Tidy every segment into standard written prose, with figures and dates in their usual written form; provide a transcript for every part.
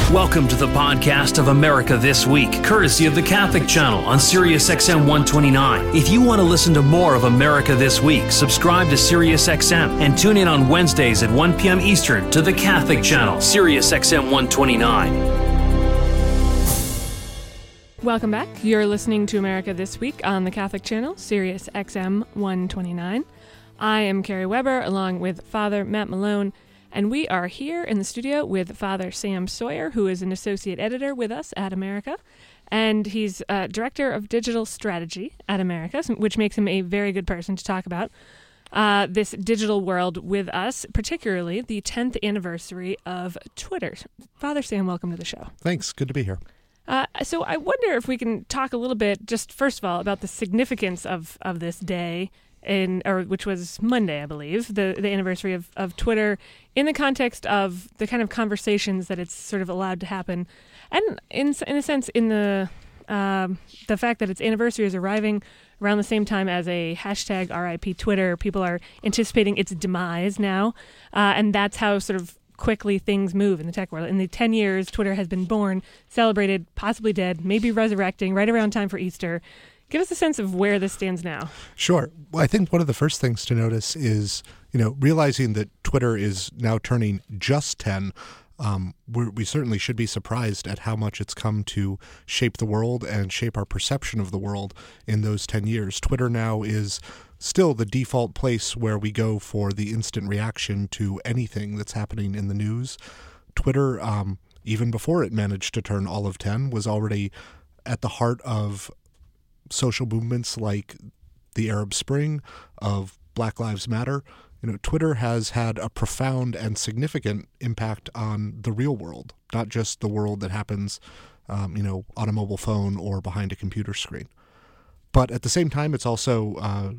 Welcome to the podcast of America This Week, courtesy of the Catholic Channel on SiriusXM 129. If you want to listen to more of America This Week, subscribe to SiriusXM and tune in on Wednesdays at 1 p.m. Eastern to the Catholic Channel, SiriusXM 129. Welcome back. You're listening to America This Week on the Catholic Channel, SiriusXM 129. I am Carrie Weber, along with Father Matt Malone, and we are here in the studio with Father Sam Sawyer, who is an associate editor with us at America, and he's director of digital strategy at America, which makes him a very good person to talk about this digital world with us, particularly the 10th anniversary of Twitter. Father Sam, welcome to the show. Thanks. Good to be here. So I wonder if we can talk a little bit, just first of all, about the significance of this day, which was Monday, I believe, the anniversary of Twitter, in the context of the kind of conversations that it's sort of allowed to happen, and in a sense, in the fact that its anniversary is arriving around the same time as a hashtag RIP Twitter. People are anticipating its demise now, and that's how sort of quickly things move in the tech world. In the 10 years Twitter has been born, celebrated, possibly dead, maybe resurrecting, right around time for Easter. Give us a sense of where this stands now. Sure. Well, I think one of the first things to notice is, realizing that Twitter is now turning just 10. We certainly should be surprised at how much it's come to shape the world and shape our perception of the world in those 10 years. Twitter now is still the default place where we go for the instant reaction to anything that's happening in the news. Twitter, even before it managed to turn all of 10, was already at the heart of social movements like the Arab Spring, of Black Lives Matter. Twitter has had a profound and significant impact on the real world, not just the world that happens, on a mobile phone or behind a computer screen. But at the same time, it's also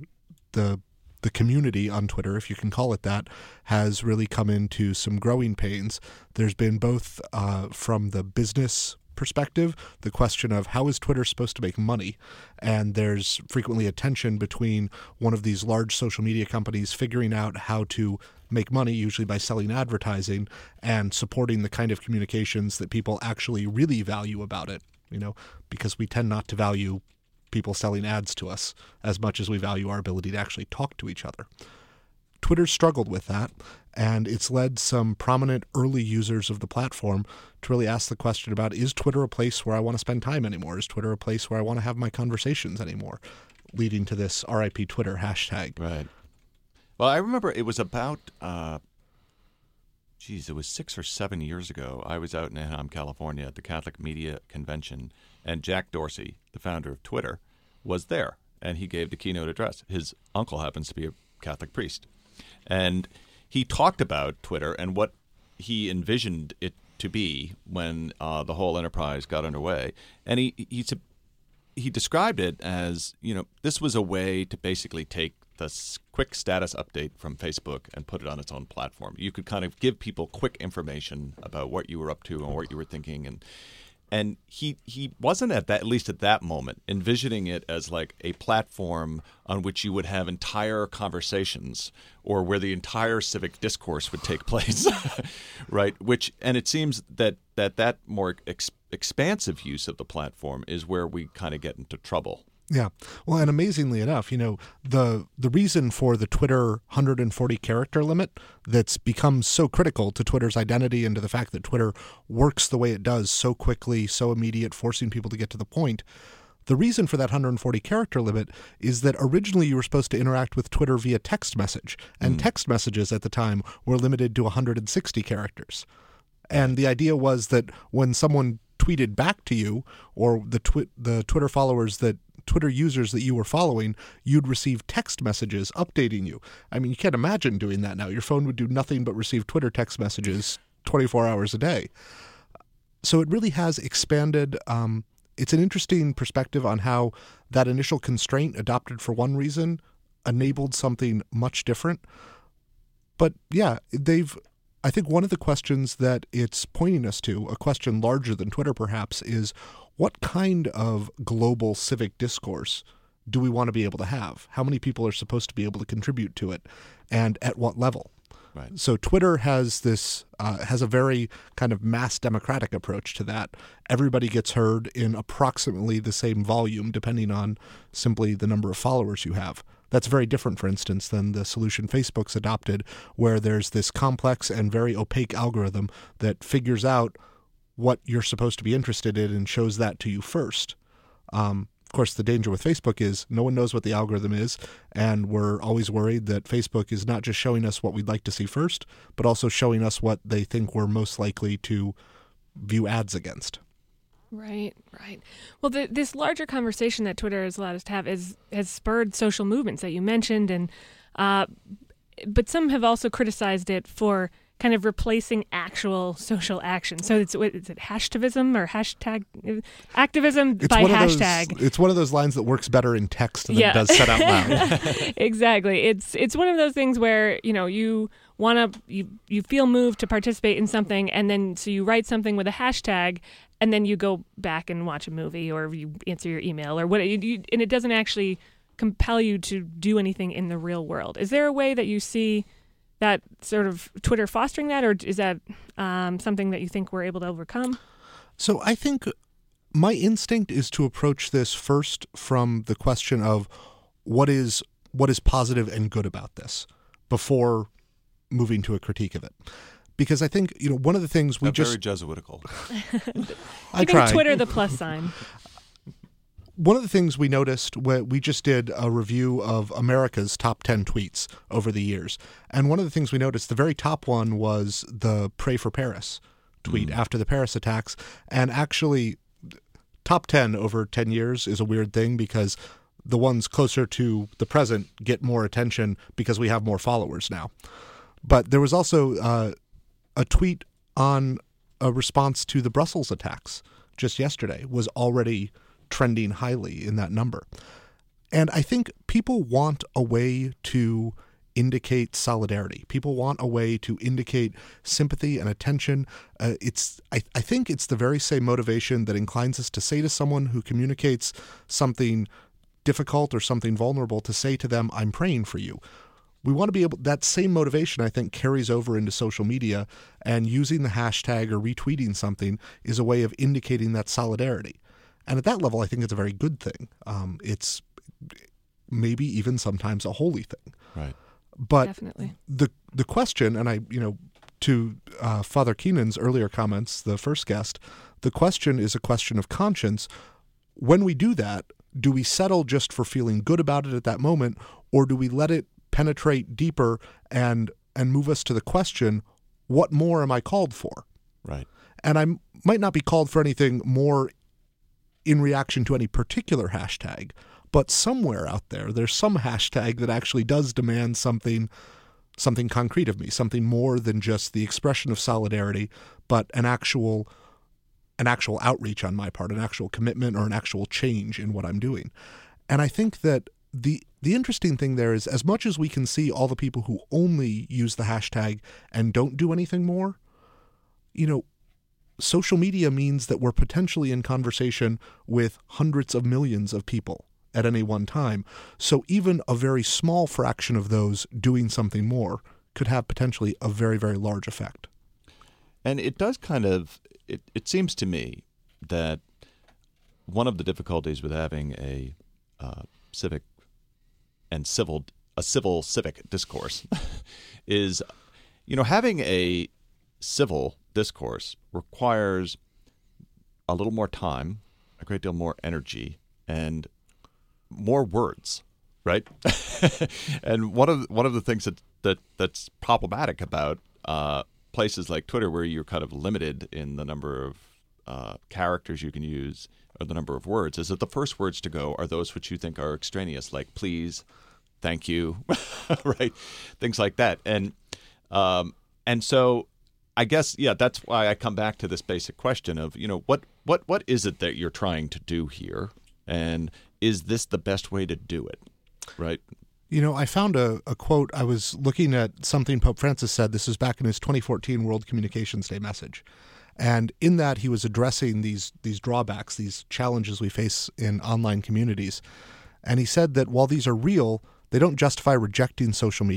the community on Twitter, if you can call it that, has really come into some growing pains. There's been both from the business perspective, the question of how is Twitter supposed to make money? And there's frequently a tension between one of these large social media companies figuring out how to make money, usually by selling advertising, and supporting the kind of communications that people actually really value about it, because we tend not to value people selling ads to us as much as we value our ability to actually talk to each other. Twitter struggled with that, and it's led some prominent early users of the platform to really ask the question about, is Twitter a place where I want to spend time anymore? Is Twitter a place where I want to have my conversations anymore? Leading to this RIP Twitter hashtag. Right. Well, I remember it was about, it was 6 or 7 years ago. I was out in Anaheim, California at the Catholic Media Convention, and Jack Dorsey, the founder of Twitter, was there, and he gave the keynote address. His uncle happens to be a Catholic priest. And he talked about Twitter and what he envisioned it to be when the whole enterprise got underway. And he described it as, this was a way to basically take the quick status update from Facebook and put it on its own platform. You could kind of give people quick information about what you were up to and what you were thinking. And he wasn't at least at that moment, envisioning it as like a platform on which you would have entire conversations or where the entire civic discourse would take place, right? And it seems that more expansive use of the platform is where we kind of get into trouble. Yeah. Well, and amazingly enough, the reason for the Twitter 140 character limit that's become so critical to Twitter's identity and to the fact that Twitter works the way it does so quickly, so immediate, forcing people to get to the point. The reason for that 140 character limit is that originally you were supposed to interact with Twitter via text message, and text messages at the time were limited to 160 characters. And the idea was that when someone tweeted back to you, or the Twitter followers that Twitter users that you were following, you'd receive text messages updating you. I mean, you can't imagine doing that now. Your phone would do nothing but receive Twitter text messages 24 hours a day. So it really has expanded. It's an interesting perspective on how that initial constraint adopted for one reason enabled something much different. But yeah, I think one of the questions that it's pointing us to, a question larger than Twitter perhaps, is what kind of global civic discourse do we want to be able to have? How many people are supposed to be able to contribute to it, and at what level? Right. So Twitter has this has a very kind of mass democratic approach to that. Everybody gets heard in approximately the same volume, depending on simply the number of followers you have. That's very different, for instance, than the solution Facebook's adopted, where there's this complex and very opaque algorithm that figures out what you're supposed to be interested in and shows that to you first. Of course, the danger with Facebook is no one knows what the algorithm is, and we're always worried that Facebook is not just showing us what we'd like to see first, but also showing us what they think we're most likely to view ads against. Right. Well, this larger conversation that Twitter has allowed us to have has spurred social movements that you mentioned, and but some have also criticized it for kind of replacing actual social action. So is it hashtavism or hashtag activism by hashtag? It's one of those lines that works better in text than it does said out loud. Exactly. It's one of those things where, you want to, you feel moved to participate in something, and then so you write something with a hashtag, and then you go back and watch a movie or you answer your email or what, and it doesn't actually compel you to do anything in the real world. Is there a way that you see that sort of Twitter fostering that, or is that something that you think we're able to overcome? So I think my instinct is to approach this first from the question of what is positive and good about this before moving to a critique of it. Because I think, one of the things very Jesuitical. I try. Twitter the plus sign. One of the things we noticed, we just did a review of America's top 10 tweets over the years. And one of the things we noticed, the very top one was the Pray for Paris tweet after the Paris attacks. And actually, top 10 over 10 years is a weird thing because the ones closer to the present get more attention because we have more followers now. But there was also a tweet on a response to the Brussels attacks just yesterday was already trending highly in that number. And I think people want a way to indicate solidarity. People want a way to indicate sympathy and attention. I think it's the very same motivation that inclines us to say to someone who communicates something difficult or something vulnerable to say to them, I'm praying for you. We want to be able, that same motivation, I think, carries over into social media, and using the hashtag or retweeting something is a way of indicating that solidarity. And at that level, I think it's a very good thing. It's maybe even sometimes a holy thing. Right. But definitely. The question, and to Father Keenan's earlier comments, the first guest, the question is a question of conscience. When we do that, do we settle just for feeling good about it at that moment, or do we let it penetrate deeper and move us to the question, what more am I called for? Right. And I might not be called for anything more in reaction to any particular hashtag, but somewhere out there's some hashtag that actually does demand something concrete of me, something more than just the expression of solidarity, but an actual outreach on my part, an actual commitment or an actual change in what I'm doing. And I think that the interesting thing there is, as much as we can see all the people who only use the hashtag and don't do anything more, social media means that we're potentially in conversation with hundreds of millions of people at any one time. So even a very small fraction of those doing something more could have potentially a very, very large effect. And it does it seems to me that one of the difficulties with having a civic discourse is, having a civil discourse requires a little more time, a great deal more energy, and more words, right? And one of the things that's problematic about places like Twitter, where you're kind of limited in the number of characters you can use or the number of words, is that the first words to go are those which you think are extraneous, like please, thank you, right? Things like that. And so I guess, that's why I come back to this basic question of, what is it that you're trying to do here? And is this the best way to do it, right? I found a quote. I was looking at something Pope Francis said. This was back in his 2014 World Communications Day message. And in that, he was addressing these drawbacks, these challenges we face in online communities. And he said that while these are real, they don't justify rejecting social media.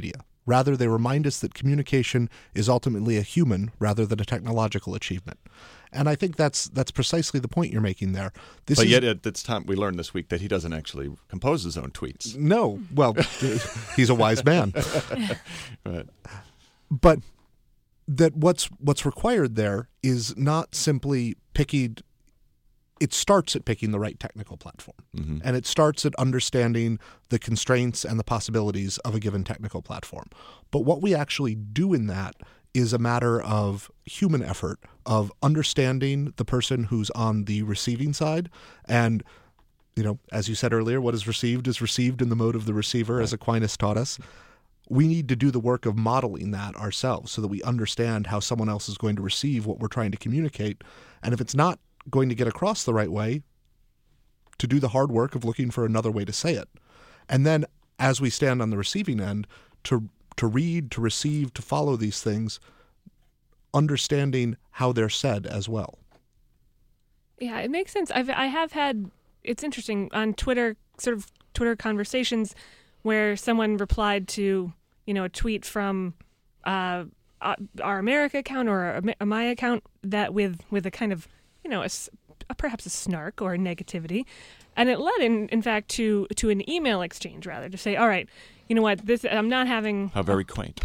Rather, they remind us that communication is ultimately a human rather than a technological achievement. And I think that's precisely the point you're making there. But yet at this time, we learned this week that he doesn't actually compose his own tweets. No. Well, he's a wise man. Right. But that what's required there is not simply picking. It starts at picking the right technical platform. Mm-hmm. And it starts at understanding the constraints and the possibilities of a given technical platform. But what we actually do in that is a matter of human effort, of understanding the person who's on the receiving side. And, as you said earlier, what is received in the mode of the receiver, right, as Aquinas taught us. We need to do the work of modeling that ourselves so that we understand how someone else is going to receive what we're trying to communicate. And if it's not going to get across the right way, to do the hard work of looking for another way to say it. And then as we stand on the receiving end, to read, to receive, to follow these things, understanding how they're said as well. Yeah, it makes sense. I have had, it's interesting, on Twitter, sort of Twitter conversations where someone replied to, a tweet from our America account or my account that with a kind of, perhaps a snark or a negativity. And it led, in fact, to an email exchange, rather, to say, all right, you know what, I'm not having... How very quaint.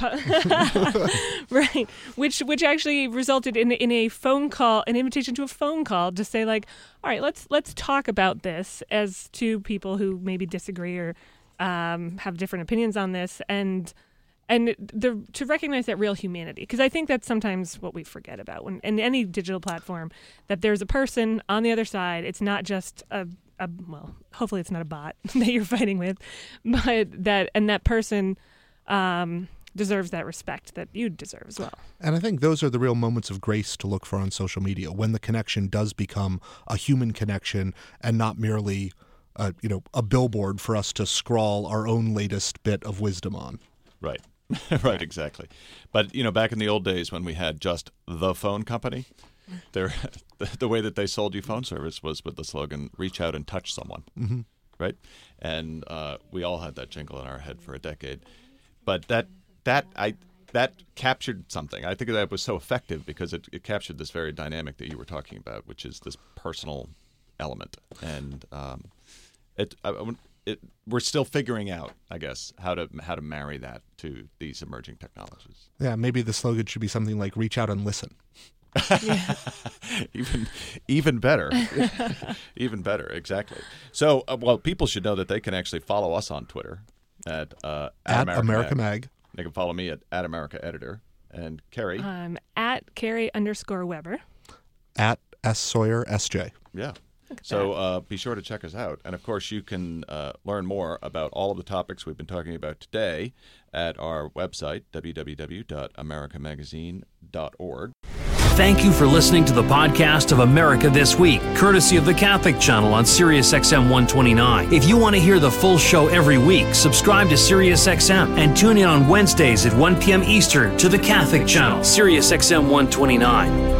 Right. Which actually resulted in a phone call, an invitation to a phone call to say, like, all right, let's talk about this as two people who maybe disagree or have different opinions on this, and to recognize that real humanity, because I think that's sometimes what we forget about when in any digital platform, that there's a person on the other side. It's not just well, hopefully it's not a bot that you're fighting with, but that person deserves that respect that you deserve as well. And I think those are the real moments of grace to look for on social media, when the connection does become a human connection and not merely a billboard for us to scrawl our own latest bit of wisdom on. Right. Right, exactly. But, back in the old days when we had just the phone company, the way that they sold you phone service was with the slogan, reach out and touch someone, mm-hmm. right? And we all had that jingle in our head for a decade. But that captured something. I think that was so effective because it captured this very dynamic that you were talking about, which is this personal element. And we're still figuring out, I guess, how to marry that to these emerging technologies. Yeah, maybe the slogan should be something like "Reach out and listen." Yeah. Even better, even better. Exactly. So, people should know that they can actually follow us on Twitter at America Mag. They can follow me at America Editor, and Carrie. At Carrie_Weber. At S Sawyer SJ. Yeah. So be sure to check us out. And, of course, you can learn more about all of the topics we've been talking about today at our website, www.americamagazine.org. Thank you for listening to the podcast of America This Week, courtesy of the Catholic Channel on SiriusXM 129. If you want to hear the full show every week, subscribe to SiriusXM and tune in on Wednesdays at 1 p.m. Eastern to the Catholic Channel, SiriusXM 129.